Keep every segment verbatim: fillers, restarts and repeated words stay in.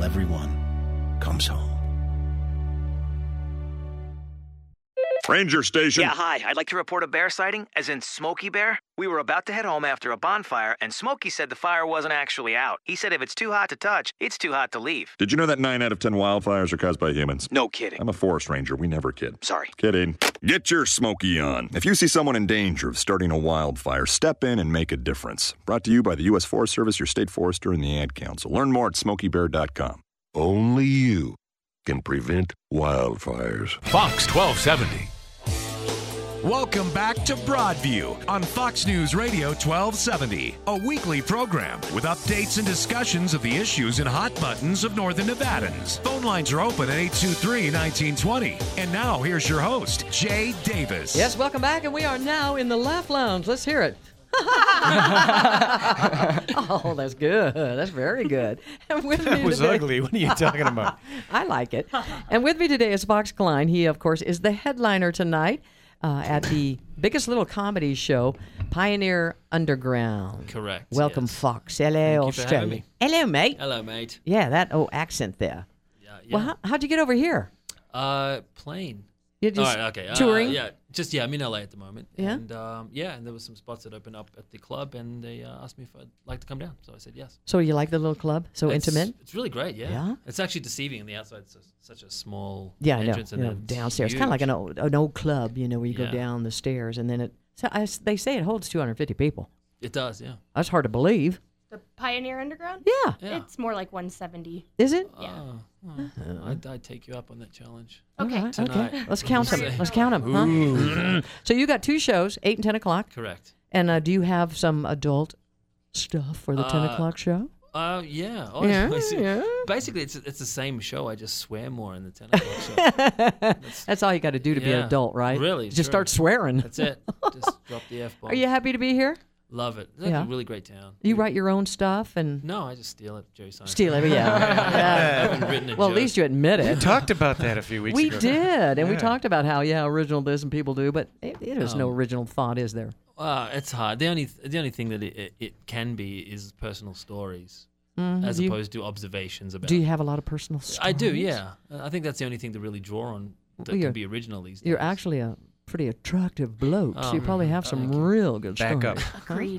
until everyone comes home. Ranger Station. Yeah, hi. I'd like to report a bear sighting, as in Smokey Bear. We were about to head home after a bonfire, and Smokey said the fire wasn't actually out. He said if it's too hot to touch, it's too hot to leave. Did you know that nine out of ten wildfires are caused by humans? No kidding. I'm a forest ranger. We never kid. Sorry. Kidding. Get your Smokey on. If you see someone in danger of starting a wildfire, step in and make a difference. Brought to you by the U S Forest Service, your state forester, and the Ad Council. Learn more at smokey bear dot com. Only you can prevent wildfires. Fox twelve seventy. Welcome back to Broadview on Fox News Radio twelve seventy, a weekly program with updates and discussions of the issues and hot buttons of Northern Nevadans. Phone lines are open at eight two three, one nine two zero. And now here's your host, Jay Davis. Yes, welcome back, and we are now in the Laugh Lounge. Let's hear it. Oh, that's good. That's very good. And with That me was today, ugly. What are you talking about? I like it. And with me today is Fox Klein. He, of course, is the headliner tonight. Uh, at the biggest little comedy show, Pioneer Underground. Correct. Welcome, yes. Fox. Hello, Thank you for Australia. having me. Hello, mate. Hello, mate. Yeah, that oh accent there. Yeah, yeah. Well, how, how'd you get over here? Uh, plane. You just All right, okay. touring? Uh, yeah, just yeah. I'm in L A at the moment. Yeah? And um, yeah, and there was some spots that opened up at the club, and they uh, asked me if I'd like to come down. So I said yes. So you like the little club? So it's, intimate? It's really great. Yeah. Yeah? It's actually deceiving on the outside. It's a, such a small Yeah, I know. entrance, You and know, then it's downstairs, kind of like an huge. old, an old club, you know, where you go Yeah. down the stairs, and then it. So I, they say it holds two hundred fifty people. It does. Yeah. That's hard to believe. The Pioneer Underground? Yeah. Yeah. It's more like one seventy. Is it? Yeah. Oh, oh, I'd, I'd take you up on that challenge. Okay. All right, Tonight. okay. Let's count them. Say. Let's count them. Huh? So you got two shows, eight and ten o'clock. Correct. And uh, do you have some adult stuff for the ten Uh, o'clock show? Uh, yeah. Oh, Yeah, I see. yeah. Basically, it's it's the same show. I just swear more in the ten o'clock show. That's, That's all you got to do to be an yeah, adult, right? really, Just true. start swearing. that's it. Just drop the F bomb. Are you happy to be here? Love it. It's Yeah. a really great town. You write your own stuff and No, I just steal it, Jerry Seinfeld. steal it. Yeah. I yeah. haven't written a Well, at joke. least you admit We it. talked about that a few weeks We ago. did, and we Yeah. talked about how yeah, original this and people do, but it, it is no Um, original thought, is there? Uh, it's hard. The only the only thing that it, it, it can be is personal stories, Mhm. as Do you- opposed to observations about. Do you have a lot of personal stories? I do, yeah. Uh, I think that's the only thing to really draw on that Well, you're- can be original these days. You're actually a pretty attractive bloke, so you Um, probably have some thank you. real good Back stories. up. Agreed.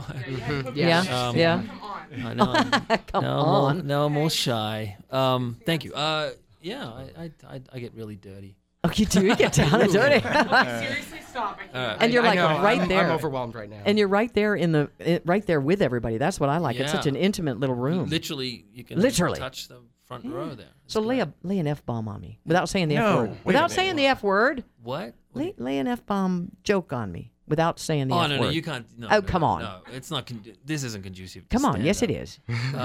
Yeah, Um, yeah. I know. I'm- Come now I'm all, on. now I'm all shy. Um, thank you. Uh, yeah, I, I, I, I get really dirty. Oh, you do. You get down and dirty. Seriously, stop. I can't. All right. And you're I like know, right I'm, there. I'm overwhelmed right now. And you're right there in the it, right there with everybody. That's what I like. It's such Yeah. an intimate little room. Literally, you can Literally. touch the front row there. It's So lay great. a lay an f bomb on me without saying the f No, word. wait a Without minute. saying the f word. What? Lay, lay an f bomb joke on me without saying the Oh f no, word. no, you can't. No, Oh, no, come no, on. No, it's not. Con- this isn't conducive. to Come on. Yes, it stand-up. is.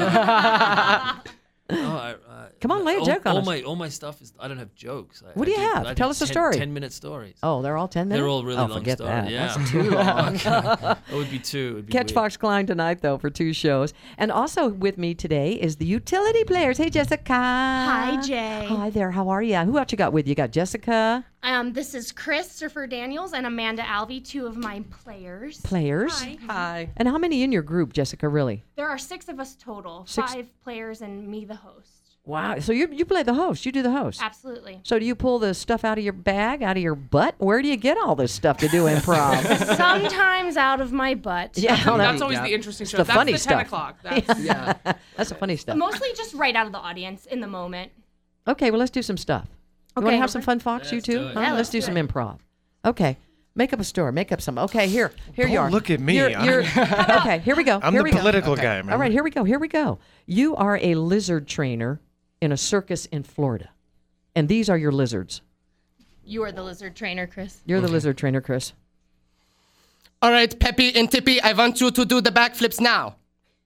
Uh, oh, I, uh, Come on, lay a all, joke on all us. my all my stuff is. I don't have jokes. I, What do I you have? I Tell us a ten, story. Ten minute stories. Oh, they're all ten minutes. They're all really oh, long forget stories. that. Yeah. That's too long. It would be two. It'd be Catch weird. Fox Klein tonight, though, for two shows. And also with me today is the utility players. Hey, Jessica. Hi, Jay. Hi there. How are you? Who else you got with you? You got Jessica. Um, this is Christopher Daniels and Amanda Alvey, two of my players. Players. Hi. Hi. And how many in your group, Jessica, really? There are six of us total. Six- Five players and me, the host. Wow. So you you play the host. You do the host. Absolutely. So do you pull the stuff out of your bag, out of your butt? Where do you get all this stuff to do improv? Sometimes out of my butt. yeah, well, That's that- always Yeah. the interesting show. the That's funny the stuff. ten o'clock. That's, yeah. That's the funny stuff. Mostly just right out of the audience in the moment. Okay, well, let's do some stuff. You want Okay, to have some okay. fun, Fox, you Let's too? do it. Huh? Yeah, let's let's do do some it. improv. Okay. Make up a story. Make up some. Okay, here. Here you Don't are. look at me. You're, I'm- you're, okay, here we go. I'm here the we go. political guy, man. All right, here we go. Here we go. You are a lizard trainer in a circus in Florida. And these are your lizards. You are the lizard trainer, Chris. You're the lizard trainer, Chris. All right, Peppy and Tippy, I want you to do the backflips now.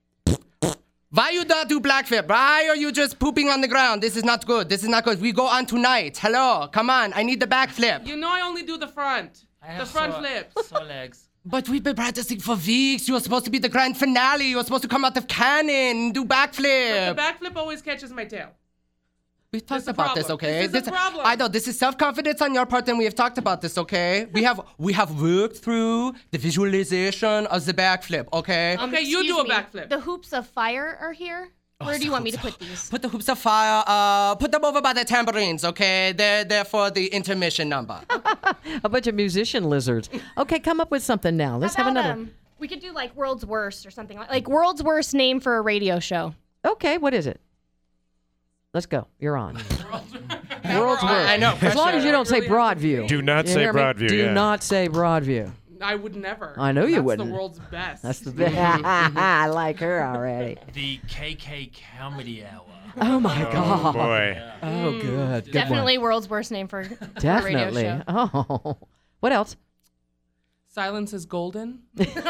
Why you not do backflip? Why are you just pooping on the ground? This is not good. This is not good. We go on tonight. Hello, come on. I need the backflip. You know I only do the front. The front flips. Sore legs. But we've been practicing for weeks. You were supposed to be the grand finale. You were supposed to come out of cannon, do backflip. The backflip always catches my tail. We talked This is a about this, problem. okay? This is a problem. I know this is self-confidence on your part, and we have talked about this, okay? We have we have worked through the visualization of the backflip, okay? Um, Okay, you excuse do a me. backflip. The hoops of fire are here. Where do you want me to put these? Put the hoops of fire, uh, put them over by the tambourines, okay? They're there for the intermission number. A bunch of musician lizards. Okay, come up with something now. Let's How have about, another. Um, we could do like World's Worst or something like like World's Worst name for a radio show. Okay, what is it? Let's go. You're on. World's Worst. I know. As long as you don't say Broadview. Do not You say hear me? Broadview, Do yeah. not say Broadview. I would never. I know you That's wouldn't. the world's best. That's the best. I like her already. The K K Comedy Hour. Oh my God. boy. Oh, good. Good Definitely World's Worst name for one. a Definitely. radio show. Oh. What else? Silence is golden.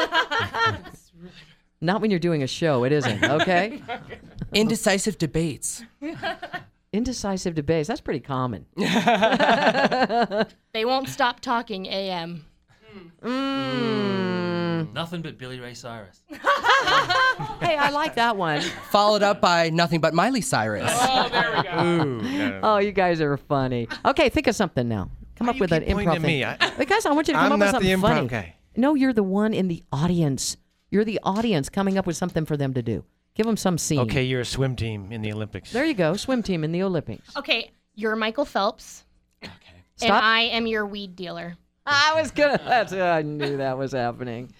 Not when you're doing a show. It isn't. Okay. Indecisive debates. Indecisive debates. That's pretty common. They won't stop talking A M. Mm. Nothing but Billy Ray Cyrus. Hey, I like that one. Followed up by nothing but Miley Cyrus. Oh, there we go. Ooh. no. Oh, you guys are funny. Okay, think of something now. Come Why up you with an keep pointing improv at thing. me? I- Because I want you to come I'm up with not the something improv funny. guy. No, you're the one in the audience. You're the audience coming up with something for them to do. Give them some scene. Okay, you're a swim team in the Olympics. There you go. Swim team in the Olympics. Okay, you're Michael Phelps. Okay. And Stop. I am your weed dealer. I was gonna. That's. I knew that was happening.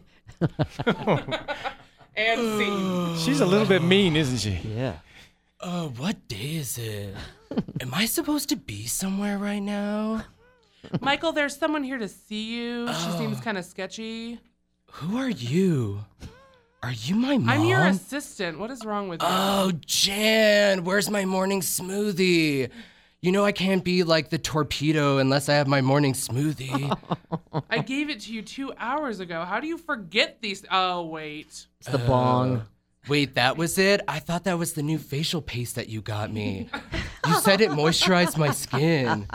And scene. She's a little bit mean, isn't she? Yeah. Uh, what day is it? Am I supposed to be somewhere right now? Michael, there's someone here to see you. She seems kind of sketchy. Who are you? Are you my mom? I'm your assistant. What is wrong with you? Oh, Jan, where's my morning smoothie? You know I can't be like the torpedo unless I have my morning smoothie. I gave it to you two hours ago. How do you forget these? Oh, wait. It's the bong. Wait, that was it? I thought that was the new facial paste that you got me. You said it moisturized my skin.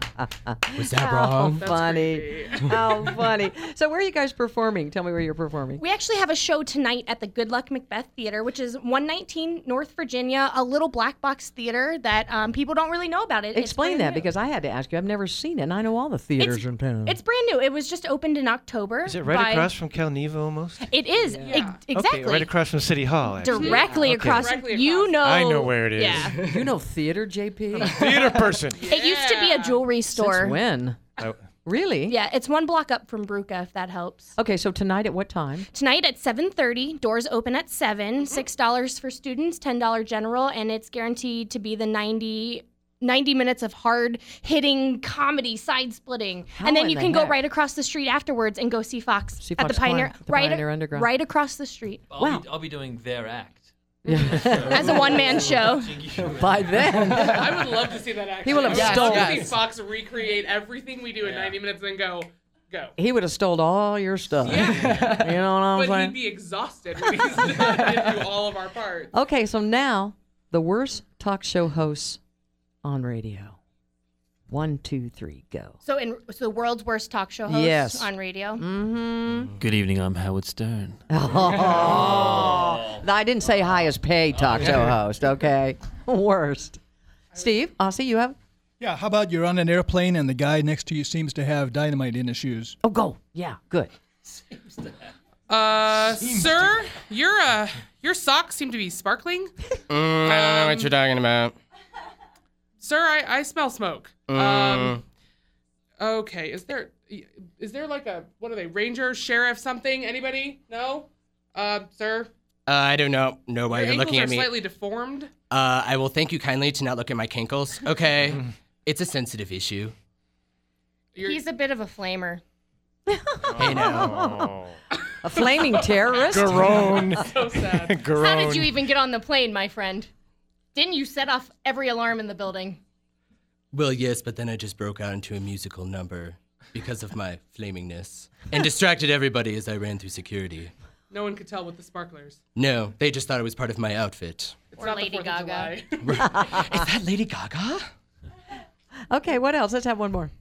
Was that wrong? How funny. How funny. So where are you guys performing? Tell me where you're performing. We actually have a show tonight at the Good Luck Macbeth Theater, which is one nineteen North Virginia, a little black box theater that um, people don't really know about. It. It's Explain brand that new. because I had to ask you. I've never seen it, and I know all the theaters in town. It's brand new. It was just opened in October. Is it right by- across from Calneva almost? It is. Yeah. ex- exactly. Okay, right across from City Hall, actually. Directly Okay. across. Directly You across. know. I know where it is. Yeah. You know theater, J P? Theater person. It used to be a jewelry store. Since when? Oh, Really? Yeah, it's one block up from Bruca, if that helps. Okay, so tonight at what time? Tonight at seven thirty, doors open at seven, six dollars for students, ten dollars general, and it's guaranteed to be the ninety, ninety minutes of hard-hitting comedy, side-splitting. How And then in you the can go heck? right across the street afterwards and go see Fox See at Fox the Pioneer, Klein, the right, Pioneer Underground. right across the street. I'll, Wow. be, I'll be doing their act. As a one-man show. By then. I would love to see that actually. He will have I would love stolen- to see Yes. Fox recreate everything we do in Yeah. ninety minutes and then go, go. He would have stole all your stuff. Yeah. You know what I'm But saying? he'd be exhausted when he's done into all of our parts. Okay, so now the worst talk show hosts on radio. One, two, three, go. So in so the world's worst talk show host Yes. on radio. Mm-hmm. Good evening, I'm Howard Stern. Oh. I didn't say highest paid talk show host, okay? Worst. Steve, Aussie, you have? Yeah, how about you're on an airplane and the guy next to you seems to have dynamite in his shoes? Oh, go. Yeah, good. Uh, sir, your uh, your socks seem to be sparkling. Mm, I don't know what you're talking about. Sir, I, I smell smoke. Mm. Um, okay, is there is there like a what are they? Ranger, sheriff, something? Anybody? No. Uh, sir, Uh, I don't know. know why your you're ankles looking are at me. slightly deformed. Uh, I will thank you kindly to not look at my cankles. Okay, it's a sensitive issue. You're, He's a bit of a flamer. Hey now. A flaming terrorist? Garone. so sad. Garone. How did you even get on the plane, my friend? Didn't you set off every alarm in the building? Well, yes, but then I just broke out into a musical number because of my flamingness and distracted everybody as I ran through security. No one could tell with the sparklers. No, they just thought it was part of my outfit. It's Or not Lady the fourth of Gaga. July. Is that Lady Gaga? Okay, what else? Let's have one more.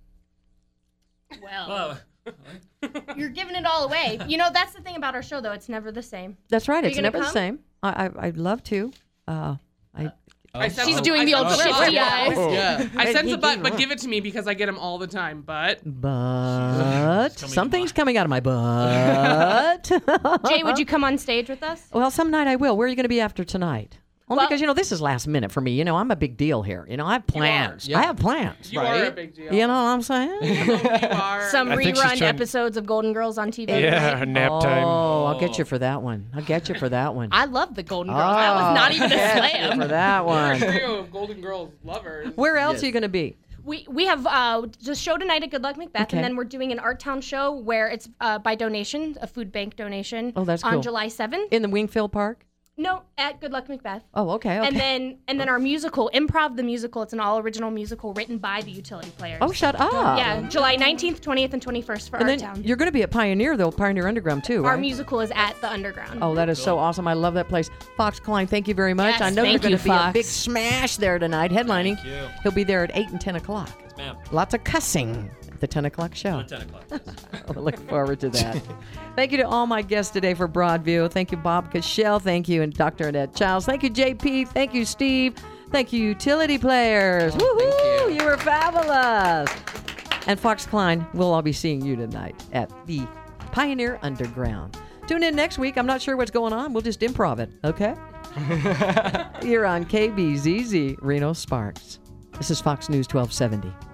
Well, you're giving it all away. You know, that's the thing about our show, though. It's never the same. That's right. Are It's you gonna never the come? same. I, I, I'd love to. Uh, I, Oh, I sense She's a- doing I the old sense a shifty butt. eyes. Yeah. I sense He- a butt, he- but give it to me because I get them all the time. But But something's coming out of my butt. Jay, would you come on stage with us? Well, some night I will. Where are you going to be after tonight? Only Well- because, you know, this is last minute for me. You know, I'm a big deal here. You know, I have plans. Yeah. I have plans. you Right. are a big deal. You know what I'm saying? you are. Some I think she's rerun trying- episodes of Golden Girls on T V. Yeah, tonight. nap time. Oh, I'll get you for that one. I'll get you for that one. I love the Golden Girls. that was not even a Oh, get you slam. for that one. Trio of Golden Girls lovers. Where else are you going to be? We we have uh, just show tonight at Good Luck Macbeth, Okay. and then we're doing an Art Town show where it's uh, by donation, a food bank donation. Oh, that's on cool. July seventh. In the Wingfield Park? No, at Good Luck Macbeth. Oh, okay, okay. And then and then our musical, Improv the Musical. It's an all original musical written by the Utility Players. Oh, shut up. Yeah, July nineteenth, twentieth, and twenty-first for And Art then Town. you're going to be at Pioneer, though, Pioneer Underground, too, Our right? musical is at the Underground. Oh, that is so awesome. I love that place. Fox Klein, thank you very much. Yes, I know thank you're going you, to be a Fox. big smash there tonight, headlining. Thank you. He'll be there at eight and ten o'clock. Yes, ma'am. Lots of cussing at the ten o'clock show. At ten o'clock. I look forward to that. Thank you to all my guests today for Broadview. Thank you, Bob Cashell. Thank you, and Doctor Annette Childs. Thank you, J P. Thank you, Steve. Thank you, Utility Players. Woohoo! thank you. You were fabulous. And Fox Klein, we'll all be seeing you tonight at the Pioneer Underground. Tune in next week. I'm not sure what's going on. We'll just improv it, okay? You're on K B Z Z, Reno Sparks. This is Fox News twelve seventy.